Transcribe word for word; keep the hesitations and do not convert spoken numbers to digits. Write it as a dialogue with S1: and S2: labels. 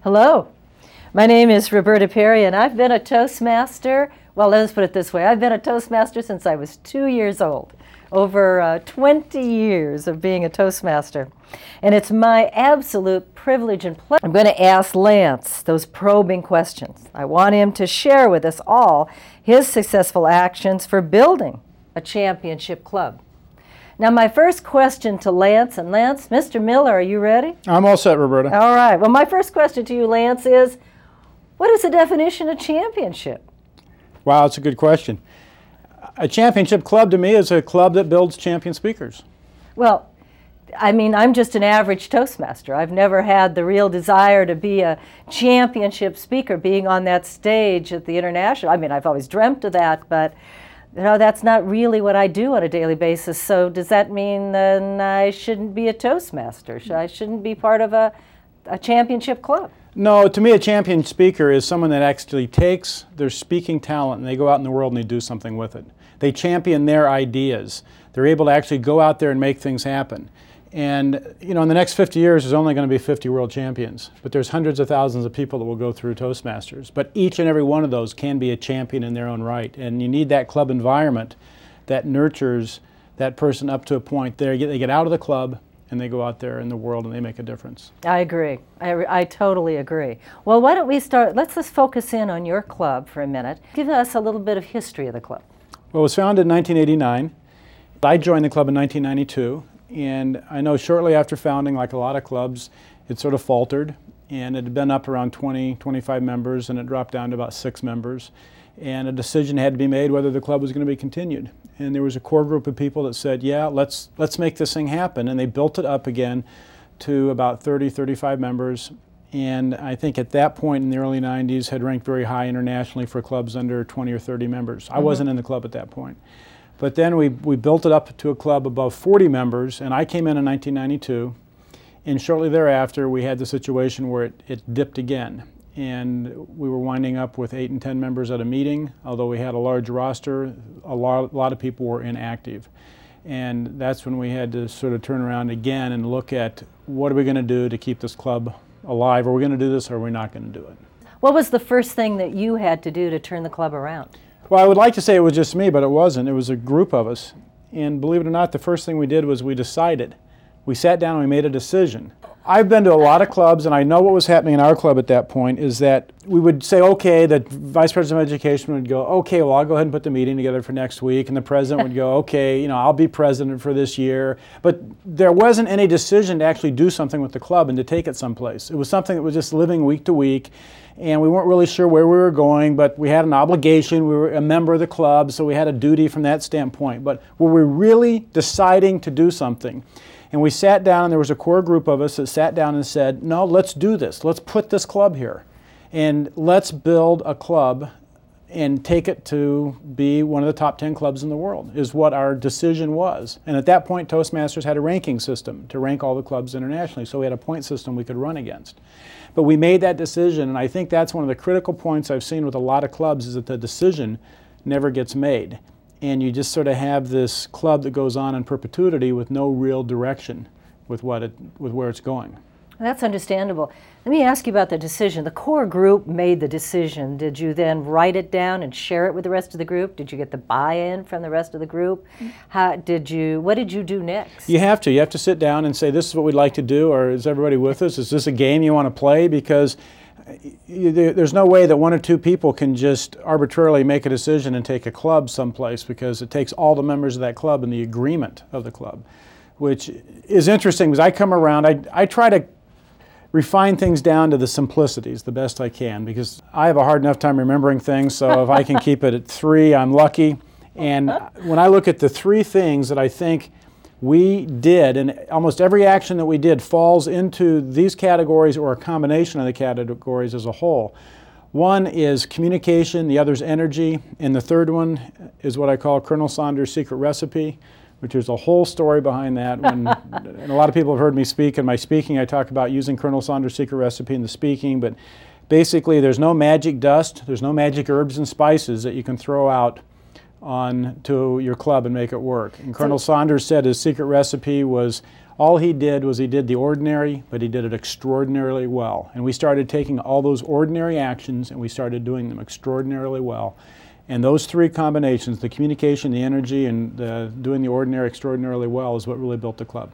S1: Hello, my name is Roberta Perry, and I've been a Toastmaster. Well, let's put it this way. I've been a Toastmaster since I was two years old. Over uh, twenty years of being a Toastmaster. And it's my absolute privilege and pleasure. I'm going to ask Lance those probing questions. I want him to share with us all his successful actions for building a championship club. Now, my first question to Lance, and Lance, Mister Miller, are you ready?
S2: I'm all set, Roberta.
S1: All right. Well, my first question to you, Lance, is what is the definition of championship?
S2: Wow, that's a good question. A championship club to me is a club that builds champion speakers.
S1: Well, I mean, I'm just an average Toastmaster. I've never had the real desire to be a championship speaker, being on that stage at the international. I mean, I've always dreamt of that, but you know, that's not really what I do on a daily basis. So does that mean then I shouldn't be a Toastmaster? I shouldn't be part of a, a championship club?
S2: No, to me a champion speaker is someone that actually takes their speaking talent and they go out in the world and they do something with it. They champion their ideas. They're able to actually go out there and make things happen. And you know, in the next fifty years, there's only going to be fifty world champions, but there's hundreds of thousands of people that will go through Toastmasters. But each and every one of those can be a champion in their own right. And you need that club environment that nurtures that person up to a point. They get, they get out of the club and they go out there in the world and they make a difference.
S1: I agree. I, I totally agree. Well, why don't we start, let's just focus in on your club for a minute. Give us a little bit of history of the club.
S2: Well, it was founded in nineteen eighty-nine. I joined the club in nineteen ninety-two. And I know shortly after founding, like a lot of clubs, it sort of faltered. And it had been up around twenty, twenty-five members, and it dropped down to about six members. And a decision had to be made whether the club was going to be continued. And there was a core group of people that said, yeah, let's, let's make this thing happen. And they built it up again to about thirty, thirty-five members. And I think at that point in the early nineties had ranked very high internationally for clubs under twenty or thirty members. I mm-hmm. wasn't in the club at that point. But then we, we built it up to a club above forty members, and I came in in nineteen ninety-two, and shortly thereafter we had the situation where it, it dipped again. And we were winding up with eight and ten members at a meeting. Although we had a large roster, a lot, a lot of people were inactive. And that's when we had to sort of turn around again and look at what are we going to do to keep this club alive? Are we going to do this or are we not going to do it?
S1: What was the first thing that you had to do to turn the club around?
S2: Well, I would like to say it was just me, but it wasn't. It was a group of us. And believe it or not, the first thing we did was we decided. We sat down and we made a decision. I've been to a lot of clubs, and I know what was happening in our club at that point is that we would say, okay, the vice president of education would go, okay, well, I'll go ahead and put the meeting together for next week. And the president would go, okay, you know, I'll be president for this year. But there wasn't any decision to actually do something with the club and to take it someplace. It was something that was just living week to week. And we weren't really sure where we were going, but we had an obligation. We were a member of the club, so we had a duty from that standpoint. But were we really deciding to do something? And we sat down, and there was a core group of us that sat down and said, no, let's do this. Let's put this club here. And let's build a club and take it to be one of the top ten clubs in the world, is what our decision was. And at that point, Toastmasters had a ranking system to rank all the clubs internationally, so we had a point system we could run against. But we made that decision, and I think that's one of the critical points I've seen with a lot of clubs is that the decision never gets made. And you just sort of have this club that goes on in perpetuity with no real direction with, what it, with where it's going.
S1: That's understandable. Let me ask you about the decision. The core group made the decision. Did you then write it down and share it with the rest of the group? Did you get the buy-in from the rest of the group? How did you, what did you do next?
S2: You have to. You have to sit down and say, this is what we'd like to do, or is everybody with us? Is this a game you want to play? Because you, there's no way that one or two people can just arbitrarily make a decision and take a club someplace, because it takes all the members of that club and the agreement of the club, which is interesting because I come around, I, I try to refine things down to the simplicities the best I can, because I have a hard enough time remembering things, so if I can keep it at three, I'm lucky. And when I look at the three things that I think we did, and almost every action that we did falls into these categories or a combination of the categories as a whole. One is communication, the other is energy, and the third one is what I call Colonel Saunders' secret recipe, which is a whole story behind that. When, and a lot of people have heard me speak. In my speaking, I talk about using Colonel Saunders' secret recipe in the speaking, but basically there's no magic dust, there's no magic herbs and spices that you can throw out on to your club and make it work. And Colonel Saunders said his secret recipe was all he did was he did the ordinary, but he did it extraordinarily well. And we started taking all those ordinary actions and we started doing them extraordinarily well. And those three combinations, the communication, the energy, and the doing the ordinary extraordinarily well, is what really built the club.